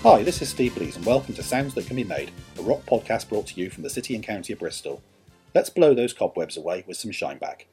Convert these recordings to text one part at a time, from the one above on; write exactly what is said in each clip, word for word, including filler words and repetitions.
Hi, this is Steve Blees and welcome to Sounds That Can Be Made, a rock podcast brought to you from the city and county of Bristol. Let's blow those cobwebs away with some Shineback.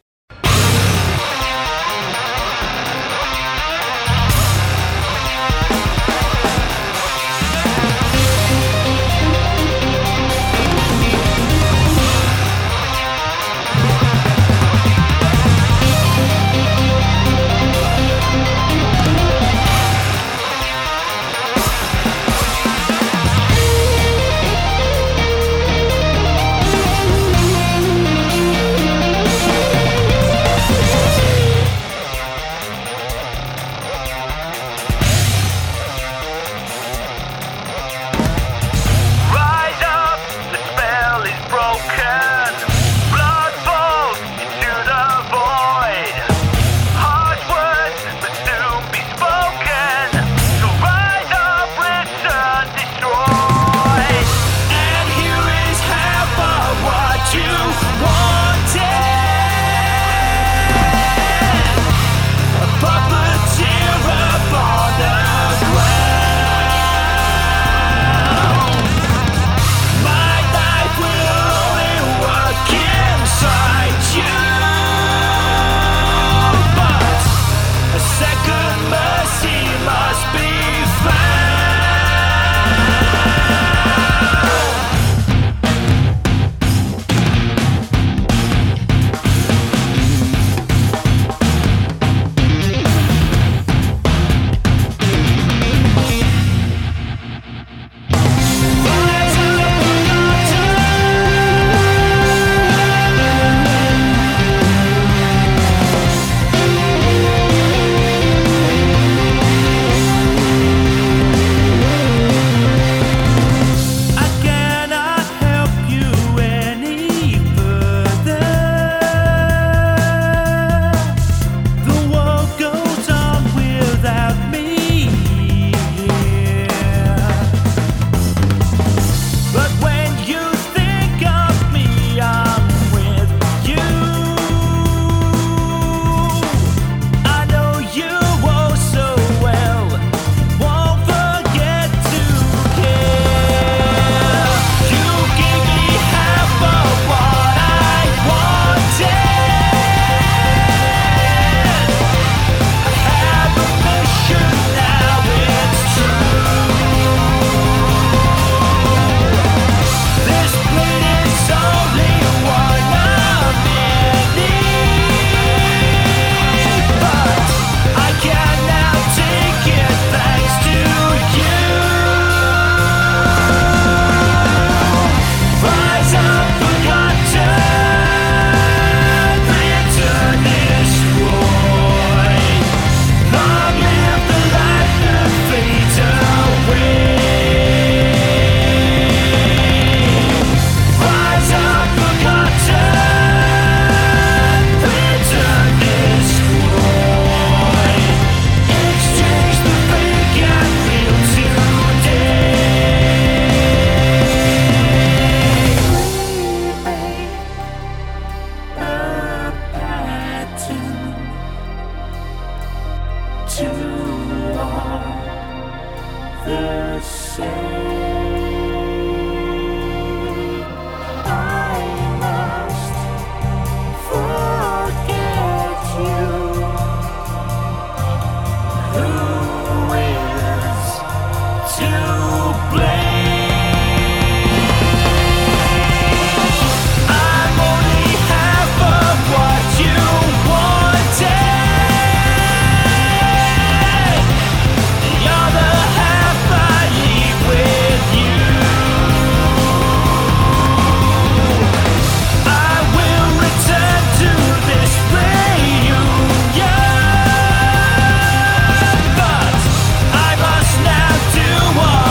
What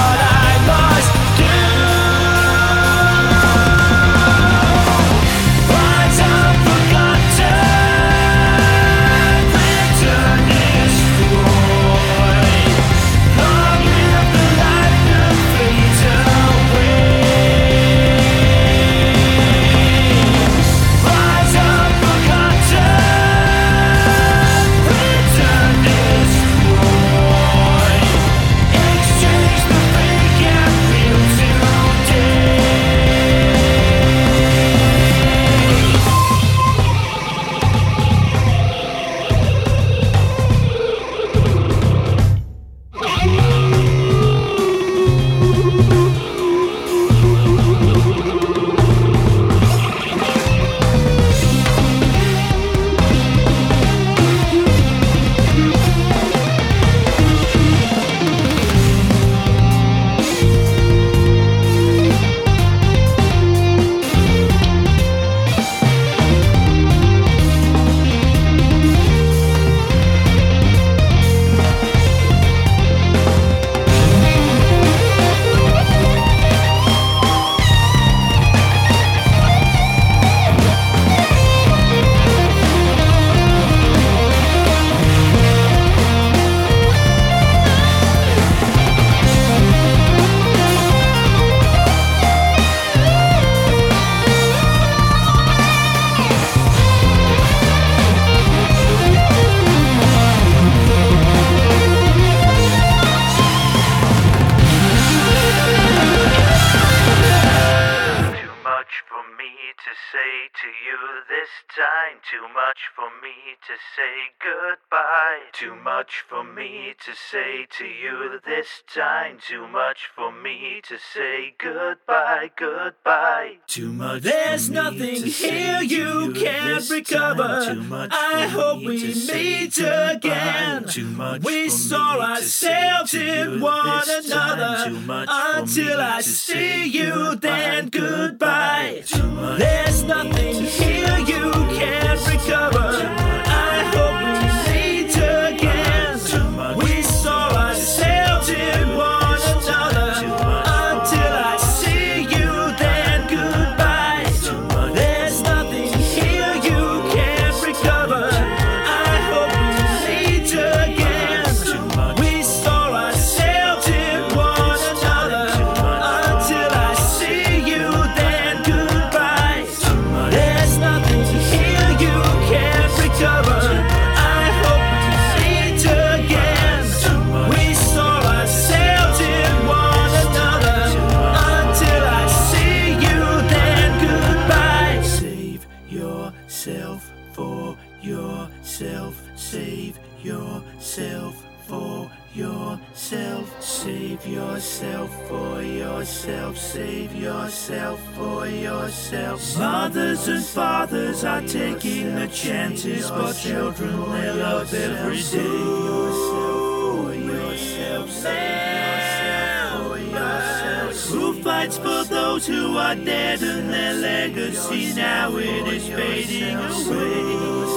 much for me to say goodbye. Too much for me to say to you this time. Too much for me to say goodbye, goodbye. Too much. There's nothing here you can't recover. Too much. I hope we meet again. Too much. We saw ourselves in one another until I see you. Then goodbye. There's nothing here you can't recover. I hope we meet again. We saw ourselves in one another until I see you. Then goodbye. There's nothing here you can't recover. I hope we meet again. We saw ourselves in one another until I see you. Then goodbye. There's nothing here you can't recover. I hope we meet again. We saw ourselves in one another until I see you. Then goodbye. Save yourself for yourself. Save yourself for yourself. Save yourself for yourself. Save yourself for yourself. Mothers and fathers are taking the chances for children they love every day. Yourself for yourself. Save yourself for yourself. Who fights for those who are dead and their legacy now it is fading away.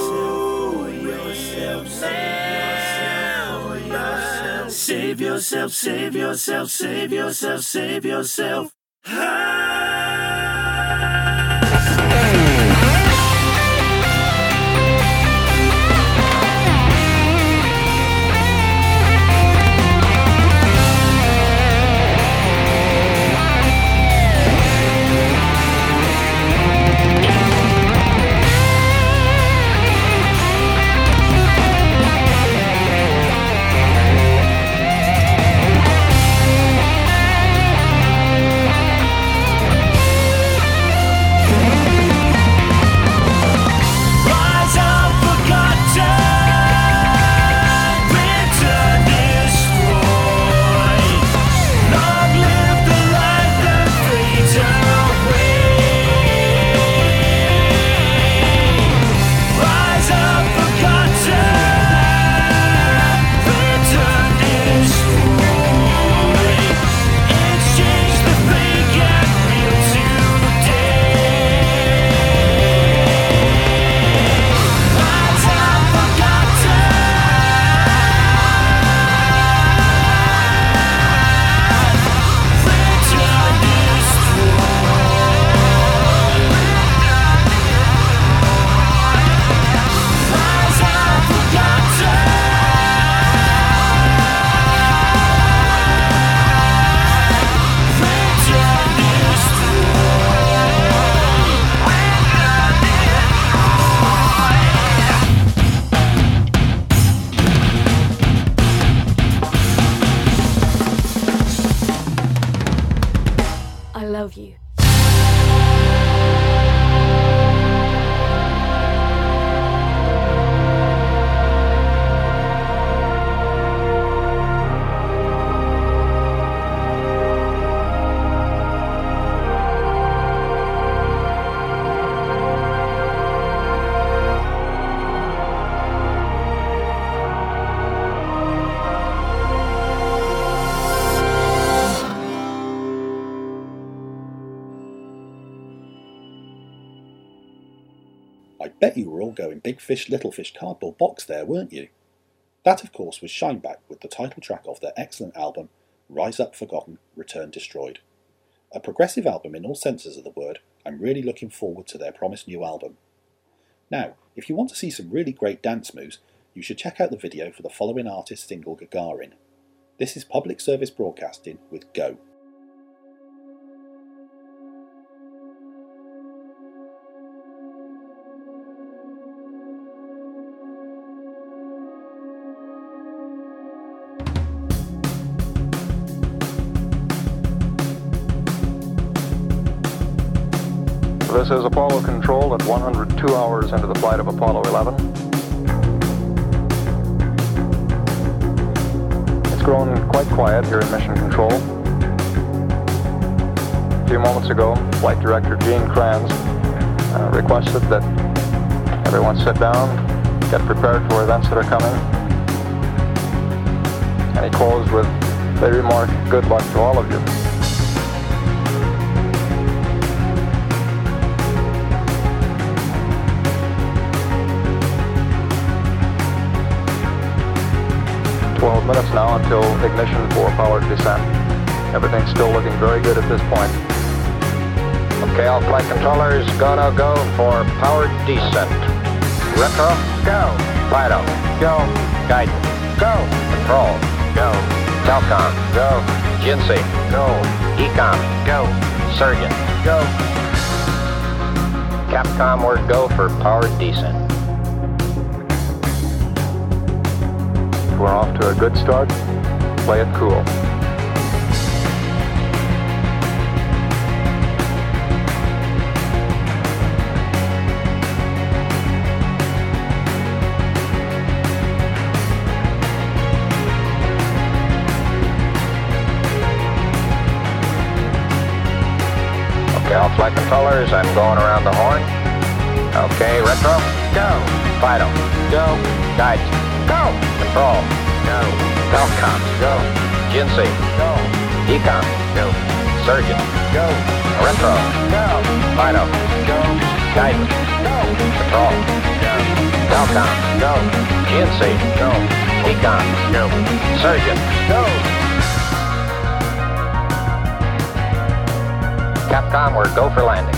Save yourself, save yourself, save yourself, save yourself. I love you. I bet you were all going Big Fish, Little Fish cardboard box there, weren't you? That, of course, was Shineback with the title track of their excellent album, Rise Up Forgotten, Return Destroyed. A progressive album in all senses of the word. I'm really looking forward to their promised new album. Now, if you want to see some really great dance moves, you should check out the video for the following artist's single Gagarin. This is public service broadcasting with Go. This is Apollo Control at one hundred two hours into the flight of Apollo eleven. It's grown quite quiet here in Mission Control. A few moments ago, Flight Director Gene Kranz uh, requested that everyone sit down, get prepared for events that are coming. And he closed with the remark, good luck to all of you. twelve minutes now until ignition for powered descent. Everything's still looking very good at this point. Okay, all flight controllers, gonna go for powered descent. Retro, go. Fido, go. Guidance, go. Control, go. Telcom, go. G N C, go. Ecom, go. Surgeon, go. Capcom, we're go for powered descent. We're off to a good start. Play it cool. Okay, all flight controllers, I'm going around the horn. Okay, retro, go. Fido, go. Guidance, go. Control, go. Telcom, go. G N C, go. Ecom, go. Surgeon, go. Retro, go. Fido, go. Guidance, go. Control, go. Telcom, go. G N C, go. Ecom, go. Surgeon, go. Capcom, we're go for landing.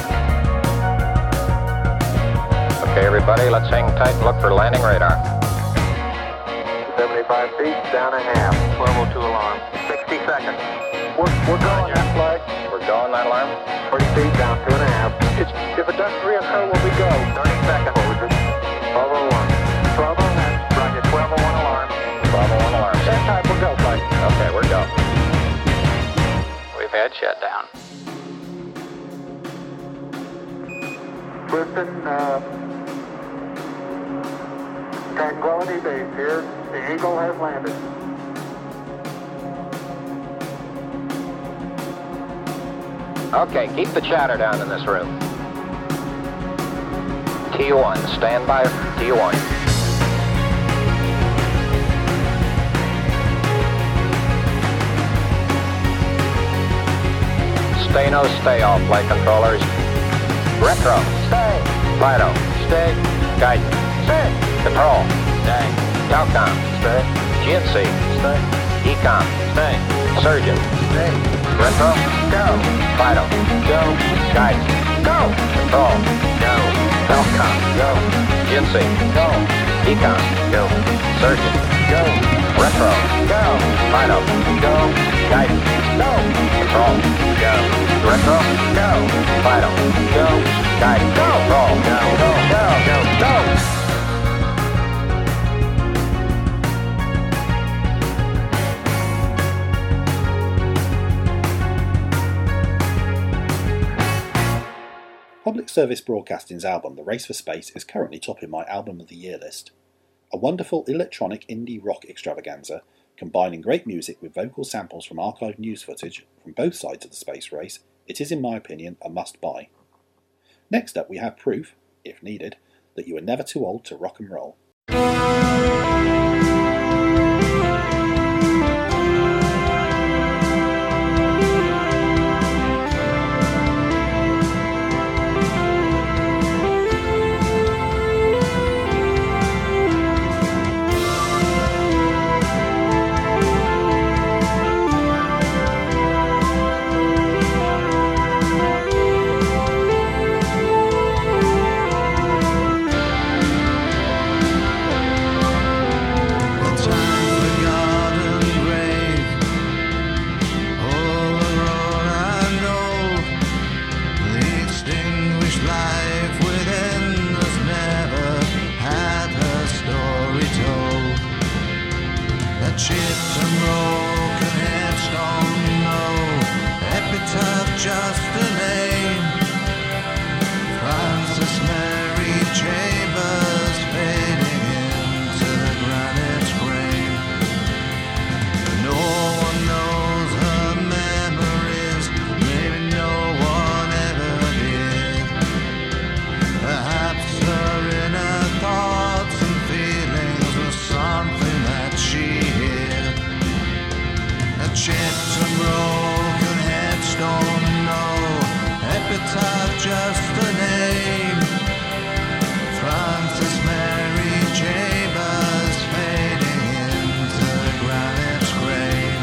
Okay, everybody, let's hang tight and look for landing radar. seventy-five feet, down a half. twelve oh two alarm. sixty seconds. We're, we're going that flag. We're going that alarm. forty feet, down two and a half. It's, if it doesn't reoccur, will we go? thirty seconds. twelve oh one. twelve oh one. Roger, twelve oh one alarm. twelve oh one alarm. Same time, we'll go, flag. Okay, we're go. We've had shutdown. Listen, uh, Tranquility Base here. The Eagle has landed. Okay, keep the chatter down in this room. T one, stand by T one. Stay no stay all flight controllers. Retro, stay. Fido, stay. Guidance, stay. Control, stay. Telcom, stay. G N C, stay. Ecom, stay. Surgeon, stay. Retro, go. Fido, go. Guidance, go. Control, go. Telcom, go. G N C, go. Ecom, go. Surgeon, go. Retro, go. Fido, go. Guidance, go. Control, go. Retro, go. Fido, go. Guidance, go. Control, go. Go, go, go, go. Public Service Broadcasting's album The Race for Space is currently topping my Album of the Year list. A wonderful electronic indie rock extravaganza, combining great music with vocal samples from archived news footage from both sides of the space race, it is in my opinion a must-buy. Next up we have proof, if needed, that you are never too old to rock and roll. chipped and broken headstone, no epitaph, just a name. Frances Mary Chambers fading into the granite grain.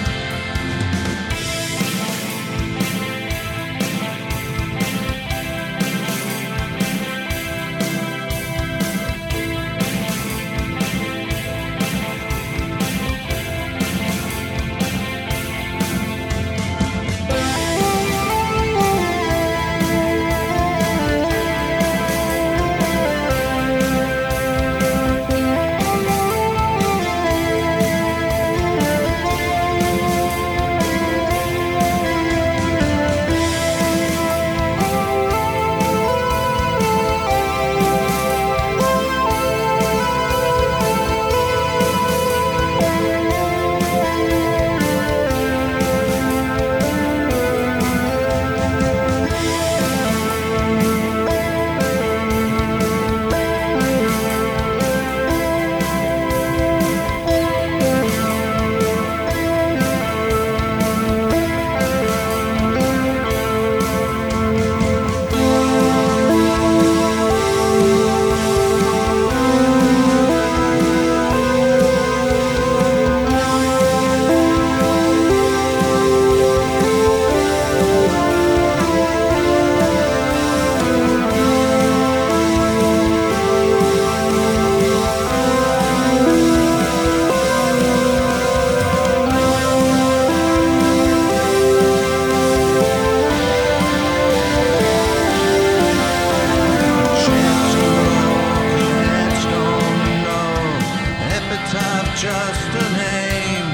Just a name.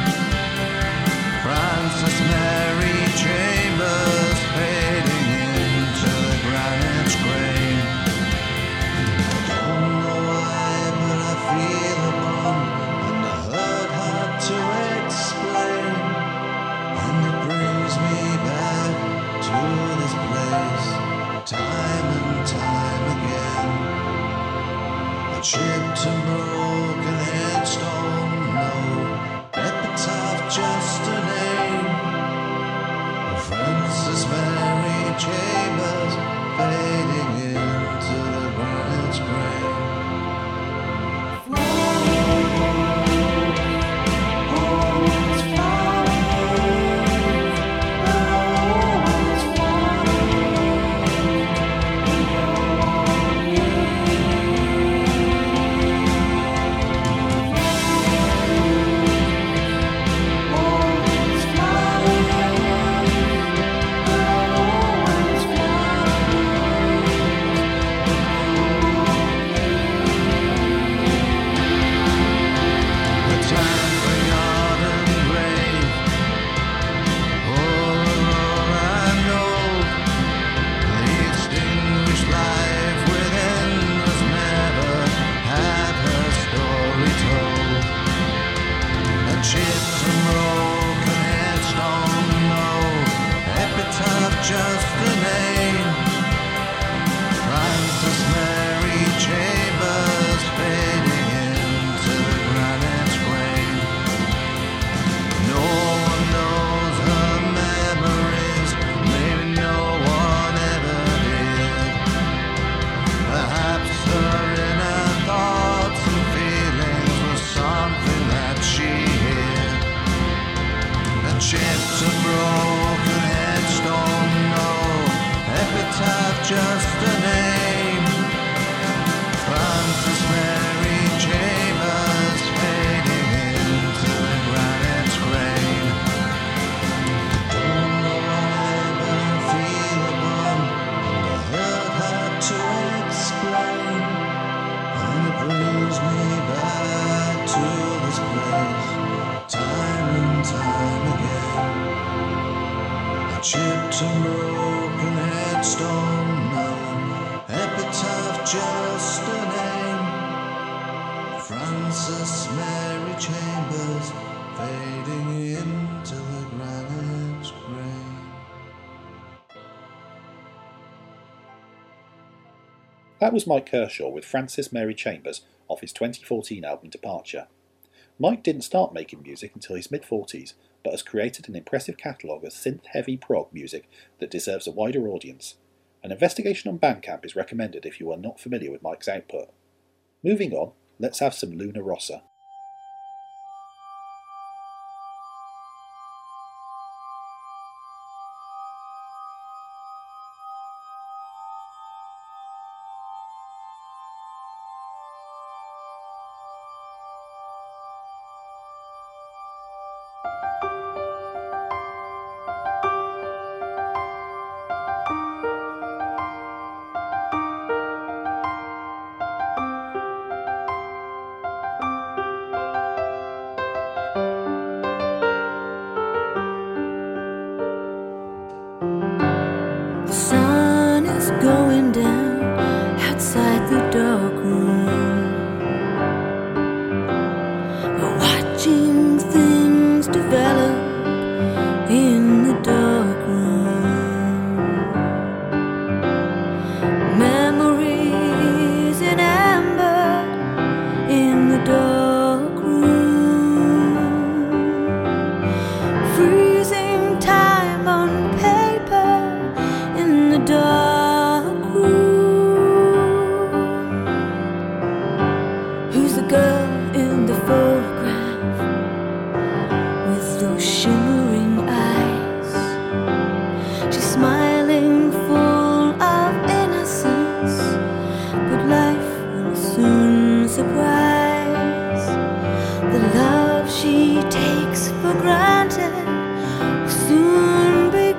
Frances Mary Chambers fading into the granite grain. I don't know why, but I feel a bump, and I heard hard to explain. And it brings me back to this place, time and time again. A chipped and broken headstone, epitaph, just a name. Frances Mary Chambers fading into the granite grain. Just a name. Frances Mary Chambers fading into the granite grain. No one knows her memories, maybe no one ever did. Perhaps her inner thoughts and feelings were something that she hid. A chipped and broken headstone, epitaph, just a name. Frances Mary Chambers fading into the granite grain. Don't know why, but I feel a bump, and I heard hard to explain. And it brings me back to this place, time and time again. A chipped and broken headstone, no epitaph, just a name. Frances Mary Chambers fading into the granite grain. That was Mike Kershaw with Frances Mary Chambers off his twenty fourteen album Departure. Mike didn't start making music until his mid-forties, but has created an impressive catalogue of synth-heavy prog music that deserves a wider audience. An investigation on Bandcamp is recommended if you are not familiar with Mike's output. Moving on, let's have some Luna Rossa. Going down outside the dark room, watching things develop in the dark room. Memories in amber in the dark room, freezing time on paper in the dark. Girl in the photograph with those shimmering eyes, she's smiling full of innocence, but life will soon surprise. The love she takes for granted will soon be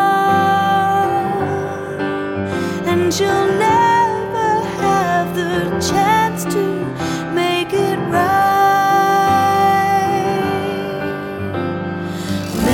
gone, and she'll never have the chance to make it right.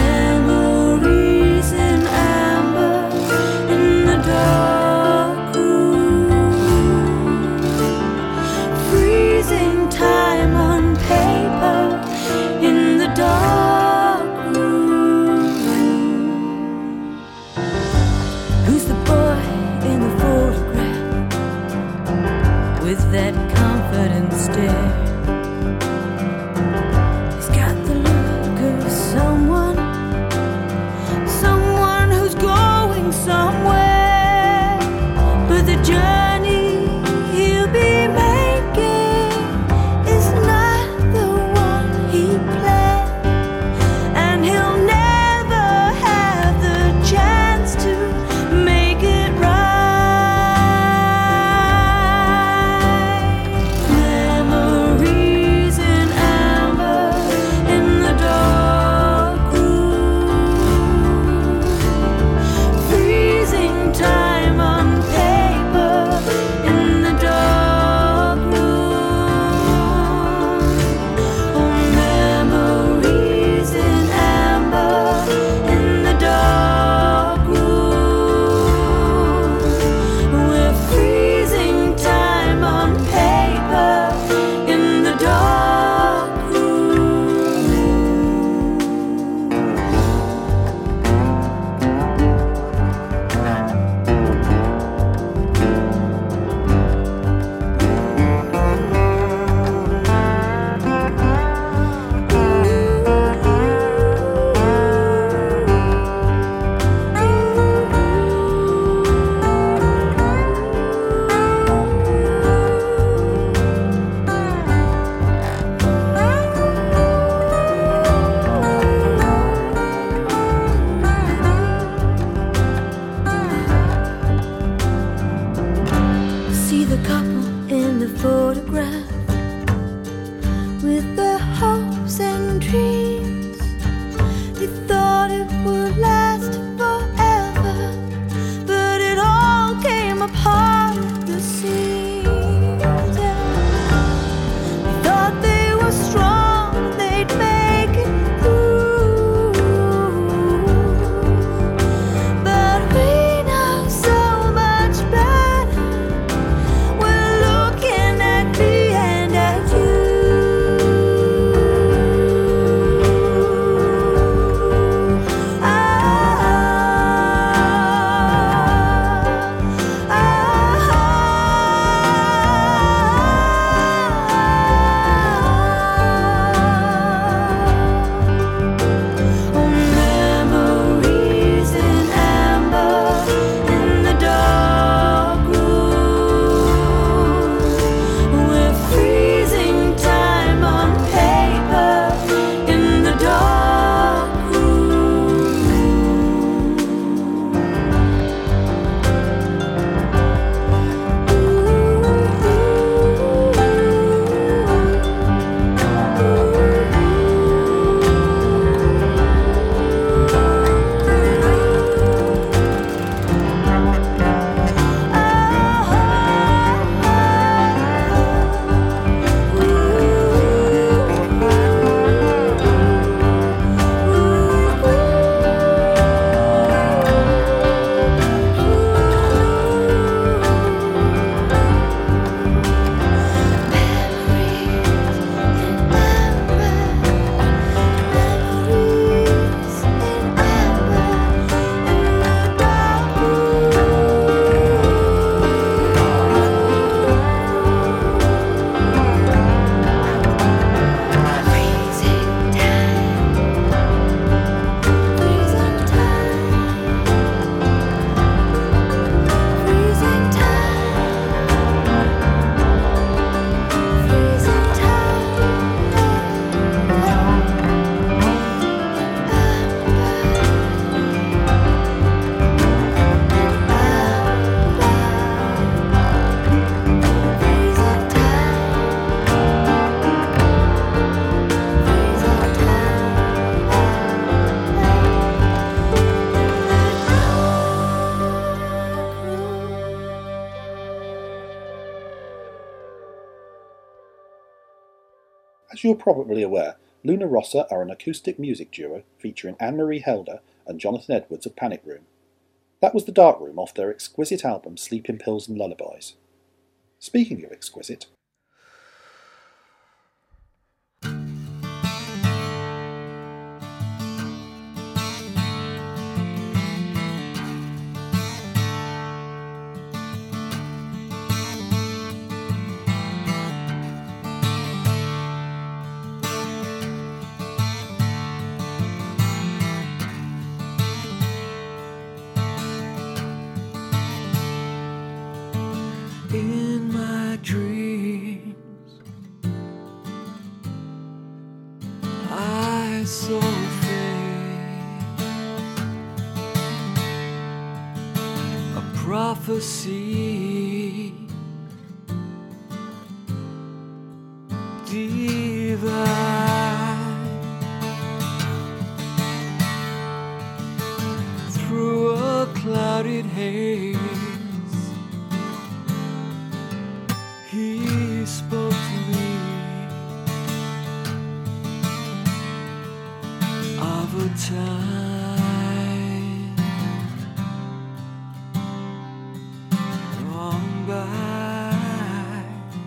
you're probably aware, Luna Rossa are an acoustic music duo featuring Anne-Marie Helder and Jonathan Edwards of Panic Room. That was The Dark Room off their exquisite album Sleeping Pills and Lullabies. Speaking of exquisite, in my dreams I saw a face, a prophecy divine, through a clouded haze. He spoke to me of a time gone by.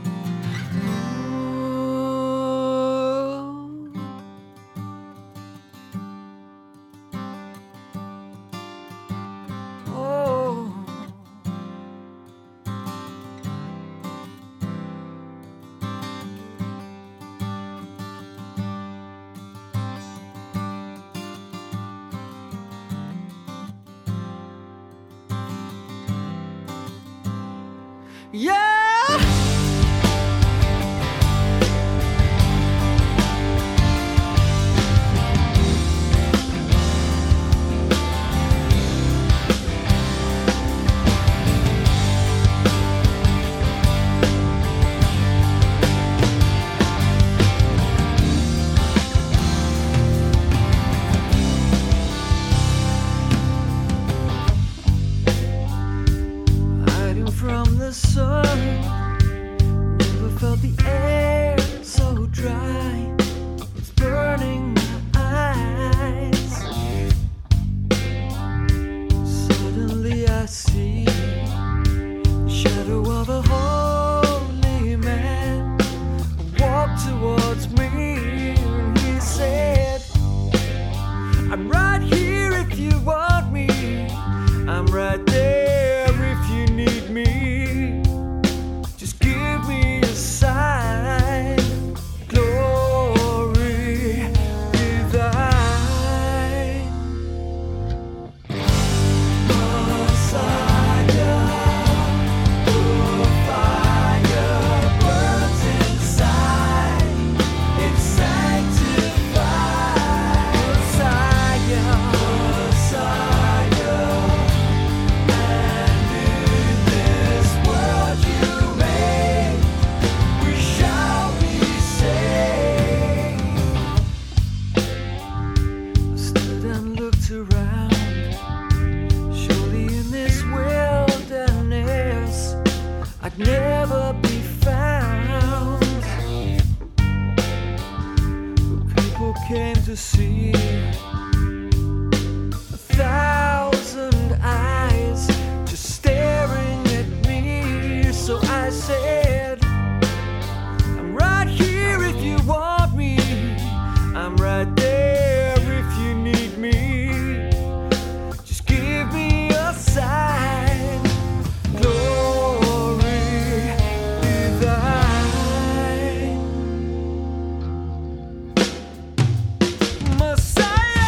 Oh, oh. Yeah! Hiding from the sun, never felt the air so dry. It's burning my eyes. Suddenly I see the shadow of a holy man walk towards me, and he said, I'm right here if you want me. I'm right there if you need me. Just give me a sign. Glory divine. Messiah, the fire burns inside. It's sanctified. Messiah, Messiah. And in this world you made, we shall be saved. I stood and looked around. Surely in this wilderness I'd never be found. But people came to see a thousand eyes just staring at me. So I said, I'm right here if you want me. I'm right there if you need me. Just give me a sign. Glory divine. Messiah.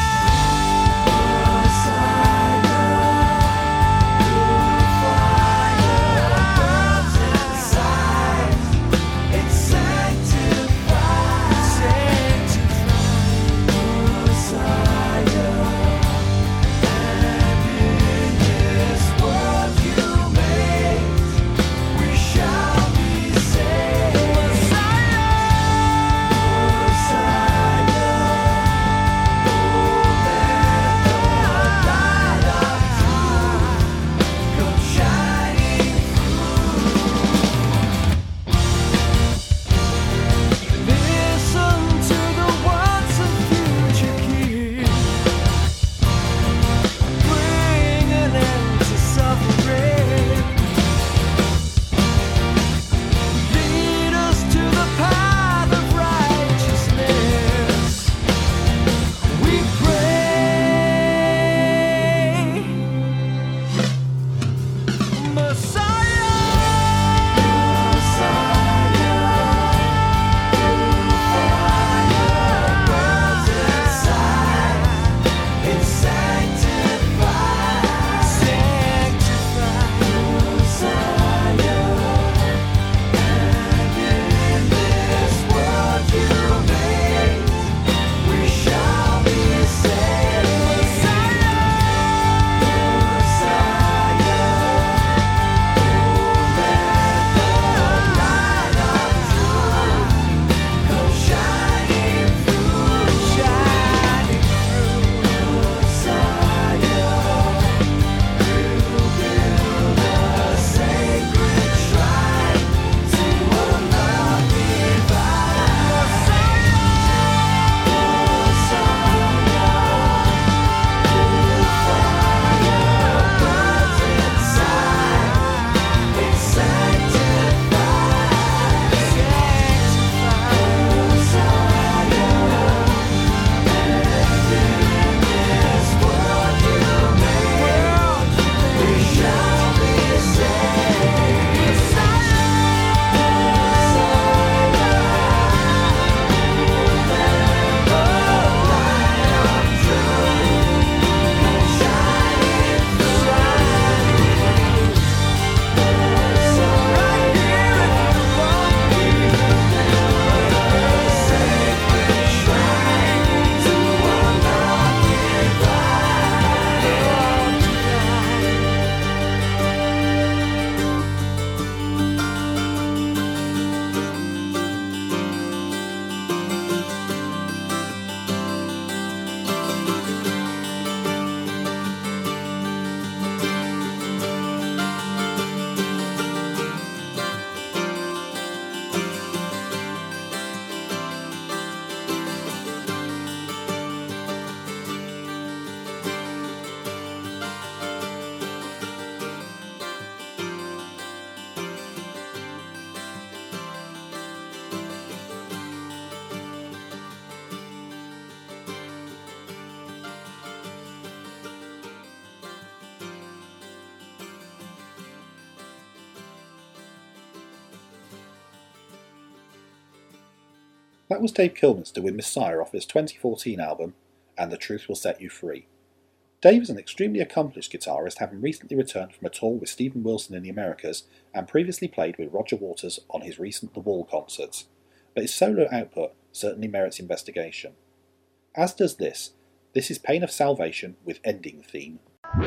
That was Dave Kilminster with Messiah off his twenty fourteen album, And the Truth Will Set You Free. Dave is an extremely accomplished guitarist, having recently returned from a tour with Stephen Wilson in the Americas and previously played with Roger Waters on his recent The Wall concerts, but his solo output certainly merits investigation. As does this. This is Pain of Salvation with Ending Theme.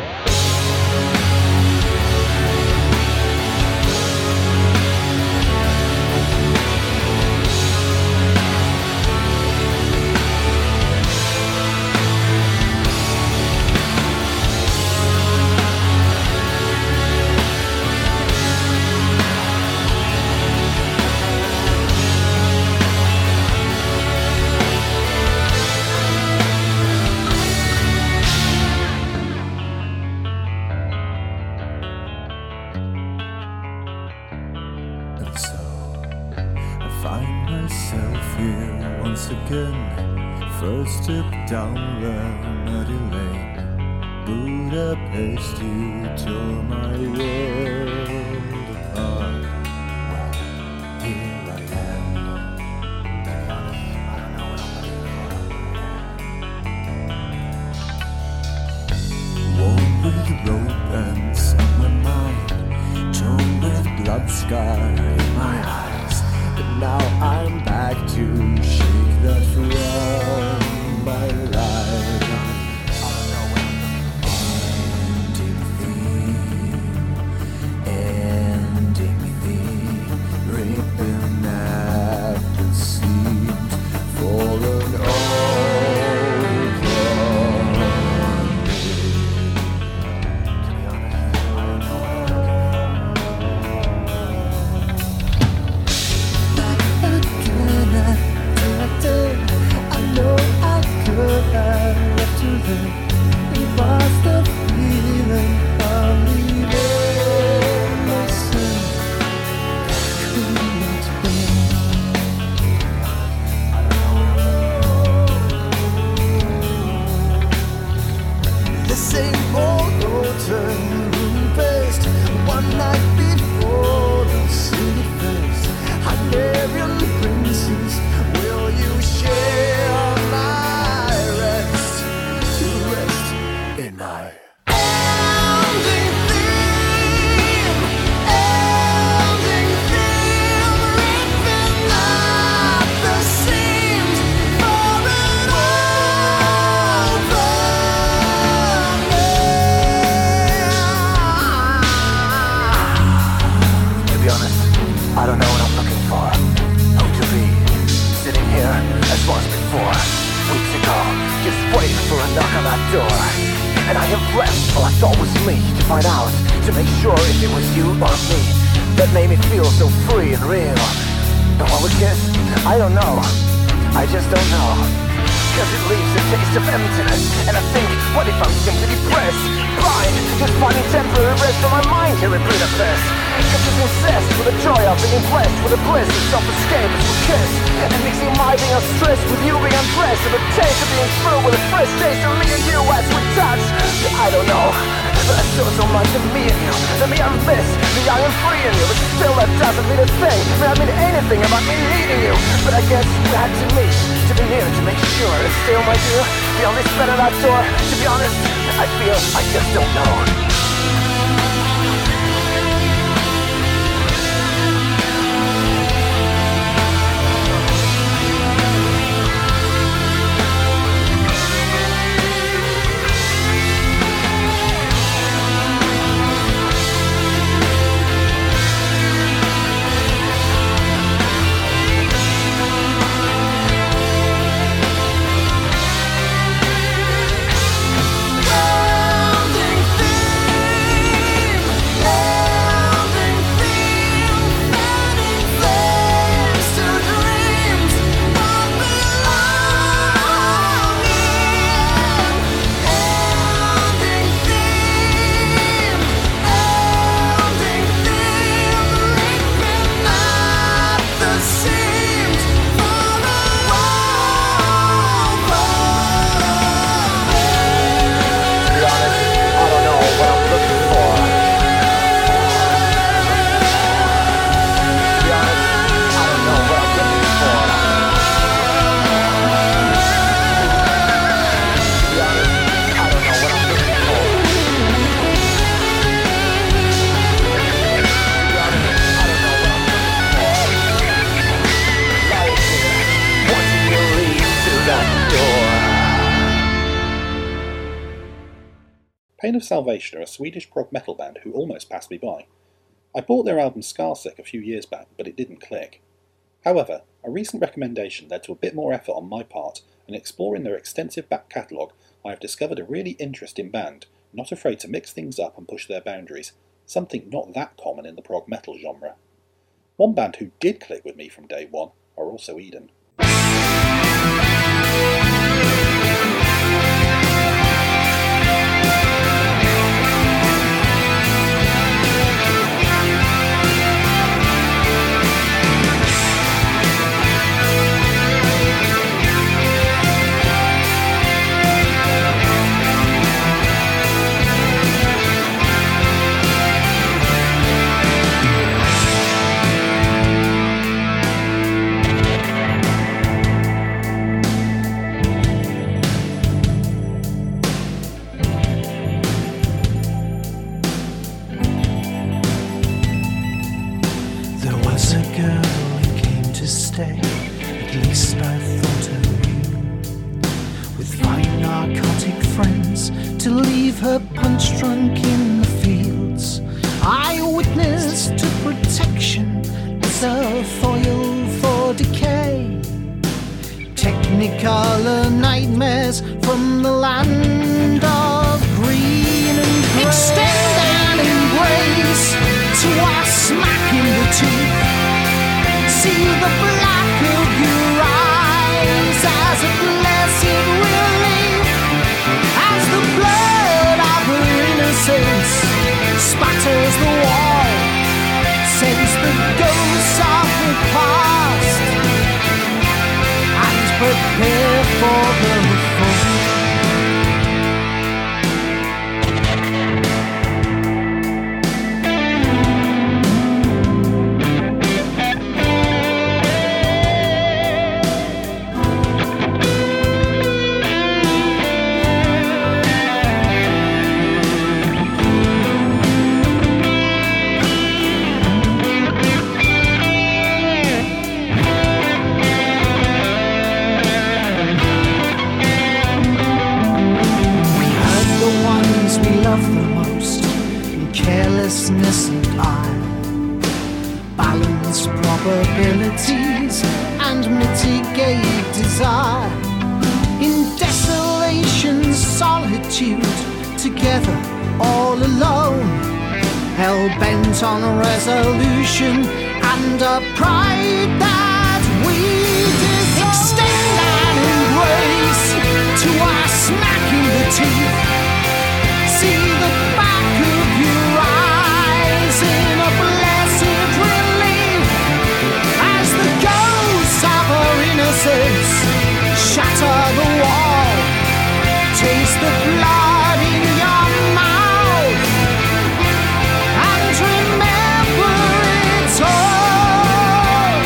First trip down Remedy Lane, Budapest, you tore my world apart. Well, here I am. I don't know what I'm looking for. Worn with rope and on my mind, torn with blood scar in my eyes, but now I'm back to shake that from my life. Ending theme, ending theme, ripping at the seams, fallen over me. To be honest, I don't know what I'm I know I could have left you there. It was the feeling of leaving myself. Couldn't be. This ain't old hotel room based. One night before the city first, Hungarian princess, will you share my rest to rest in my ending theme, ending theme, ripping at the seams, falling over me. To be honest, I don't know what I'm looking for. Who to be? Sitting here as was before, weeks ago, just waiting for a knock on that door. And I have left all I thought was me to find out, to make sure if it was you or me that made me feel so free and real. And what would kiss? I don't know. I just don't know. Cause it leaves a taste of emptiness. And I think, what if I'm simply depressed, blind, just finding temporary rest for my mind here in Budapest? Cause it's incest with the joy of being blessed with the bliss of self-escape as we kiss, and mixing my being unstressed with you being undressed, and the taste of being filled with a fresh taste of me and you as we touch. I don't know, but I feel so much of me and you, that me I'm this, the young and free in you, but still that doesn't mean a thing. May not mean anything about me needing you, but I guess we had to meet, to be here, to make sure, and still my dear, the only spin at that door. To be honest, I feel I just don't know. Ending theme. Pain of Salvation are a Swedish prog metal band who almost passed me by. I bought their album Scarsick a few years back, but it didn't click. However, a recent recommendation led to a bit more effort on my part, and exploring their extensive back catalogue, I have discovered a really interesting band, not afraid to mix things up and push their boundaries, something not that common in the prog metal genre. One band who did click with me from day one are also Eden. Her punch drunk in the fields, eyewitness to protection as a foil for decay. Technicolor nightmares from the land of green and grey. Extend an embrace to our smack in the teeth. See the black of your eyes as a blessed relief, as the blood spatters the wall, sends the ghosts of the past, and prepare for the fall. And I balance probabilities and mitigate desire. In desolation, solitude, together, all alone, hell-bent on resolution and a pride that we desire. Extend an embrace to our smack in the teeth. See the back of your eyes in a blessed relief, as the ghosts of our innocence shatter the wall. Taste the blood in your mouth and remember it all.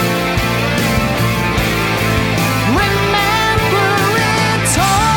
Remember it all.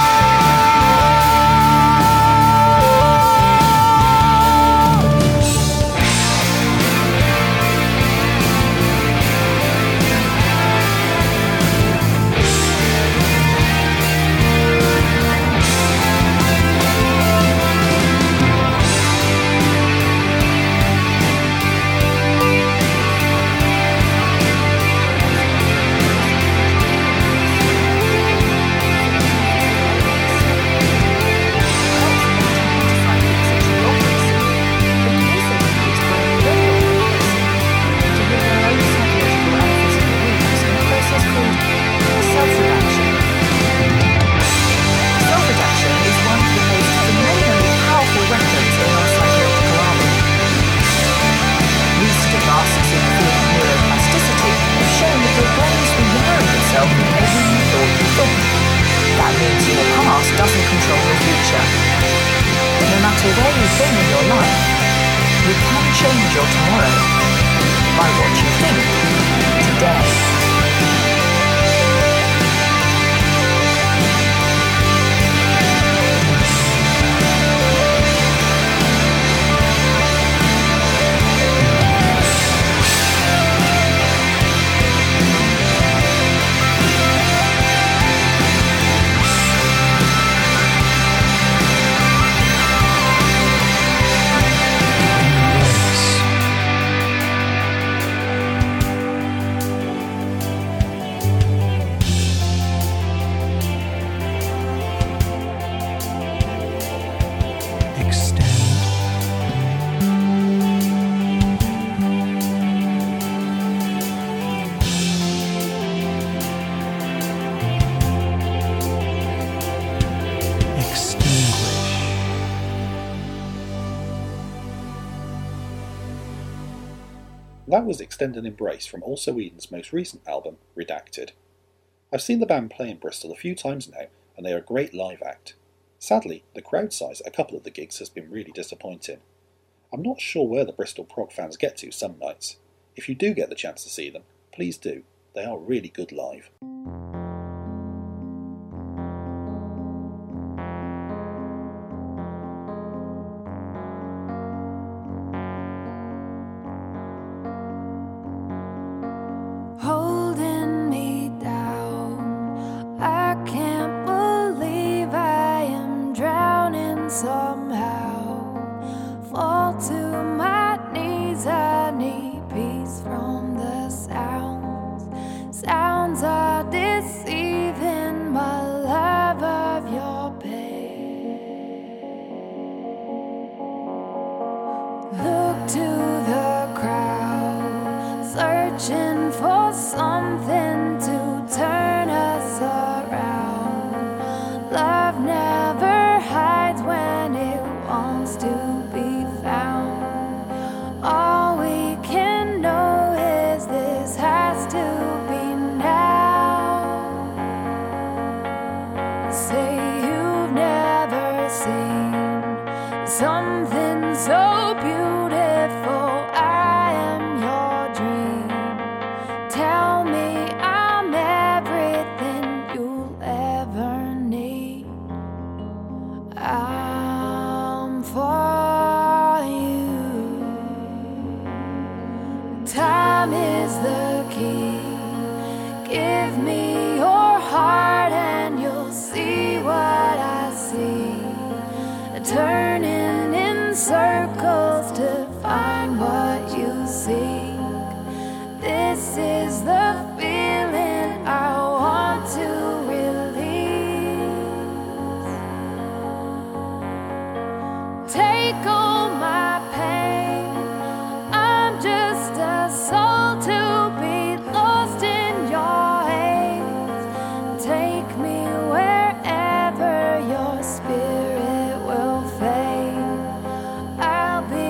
That was Extend an Embrace from Also Eden's most recent album, Redacted. I've seen the band play in Bristol a few times now, and they are a great live act. Sadly, the crowd size at a couple of the gigs has been really disappointing. I'm not sure where the Bristol prog fans get to some nights. If you do get the chance to see them, please do. They are really good live. Holding me down, I can't believe I am drowning somehow. Fall to my knees, I need peace from the sounds. Sounds are deceiving, my love of your pain. Look to the crowd, searching for something to turn us around. Love never hides when it wants to be found. All we can know is this has to be now. Say you've never seen something so beautiful. I am your dream. Tell me I'm everything you'll ever need. I'm for you. Time is the key. Give me your heart and you'll see what I see. Turning in circles to find what you seek. This is the feeling I want to release. Take all my pain. I'm just a soul to be lost in your hands. Take me wherever your spirit will fade. I'll be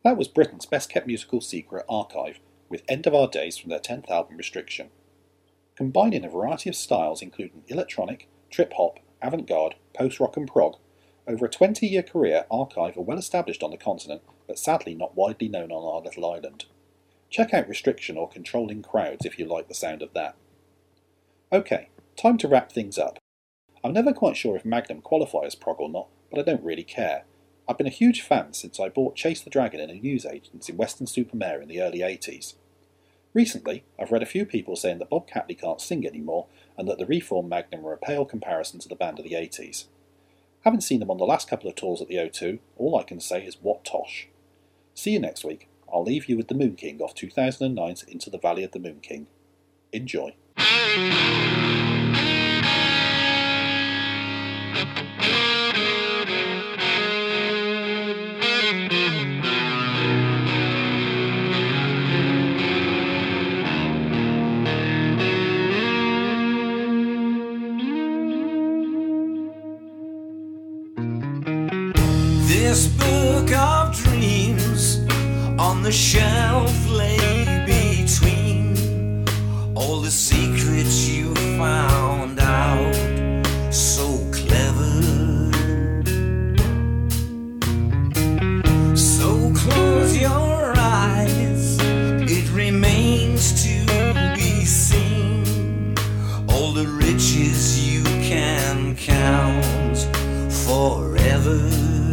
That was Britain's best-kept musical secret, Archive, with End of Our Days from their tenth album, Restriction. Combining a variety of styles including electronic, trip-hop, avant-garde, post-rock and prog, over a twenty-year career, Archive are well established on the continent, but sadly not widely known on our little island. Check out Restriction or Controlling Crowds if you like the sound of that. OK, time to wrap things up. I'm never quite sure if Magnum qualify as prog or not, but I don't really care. I've been a huge fan since I bought Chase the Dragon in a newsagent in Weston-super-Mare in the early eighties. Recently, I've read a few people saying that Bob Catley can't sing anymore, and that the reformed Magnum are a pale comparison to the band of the eighties. Having seen them on the last couple of tours at the O two, all I can say is what tosh. See you next week. I'll leave you with the Moon King off two thousand nine's Into the Valley of the Moon King. Enjoy. This book of dreams on the shelf lay between all the secrets you found out so clever. So close your eyes, it remains to be seen all the riches you can count forever.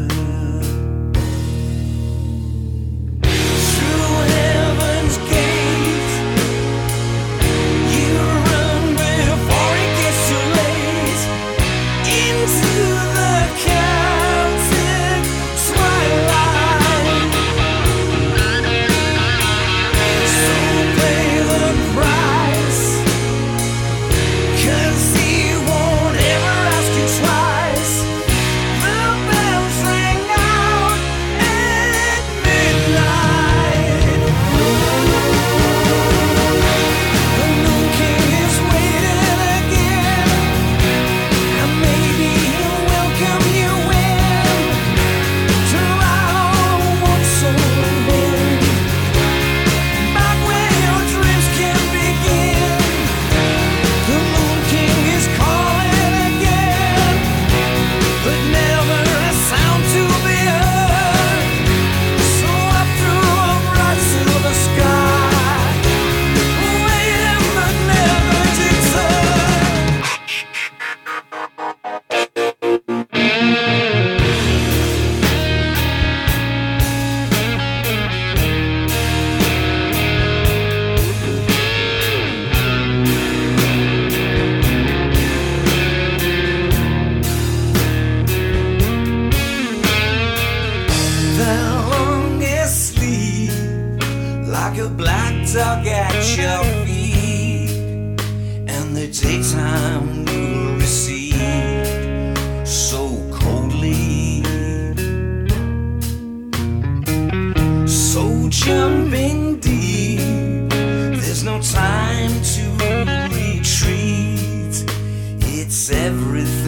Dug at your feet, and the daytime will recede so coldly. So jumping deep, there's no time to retreat. It's everything